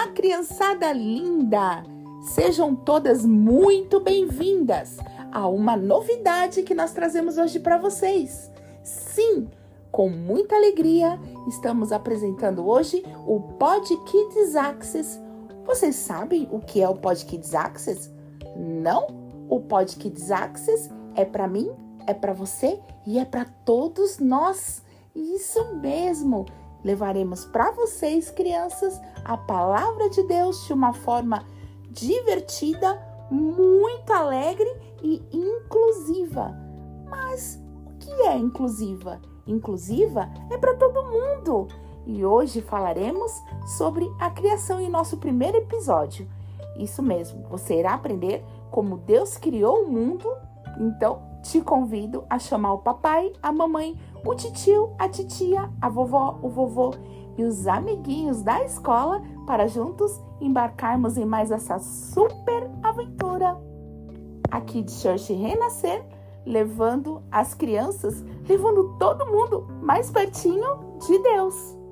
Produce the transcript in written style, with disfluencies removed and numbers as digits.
Olá, criançada linda! Sejam todas muito bem-vindas a uma novidade que nós trazemos hoje para vocês. Sim, com muita alegria, estamos apresentando hoje o Pod Kids Access. Vocês sabem o que é o Pod Kids Access? Não? O Pod Kids Access é para mim, é para você e é para todos nós. Isso mesmo! Levaremos para vocês, crianças, a palavra de Deus de uma forma divertida, muito alegre e inclusiva. Mas o que é inclusiva? Inclusiva é para todo mundo. E hoje falaremos sobre a criação em nosso primeiro episódio. Isso mesmo, você irá aprender como Deus criou o mundo. Então, te convido a chamar o papai, a mamãe, o titio, a titia, a vovó, o vovô e os amiguinhos da escola para juntos embarcarmos em mais essa super aventura. Aqui de Church Renascer, levando as crianças, levando todo mundo mais pertinho de Deus.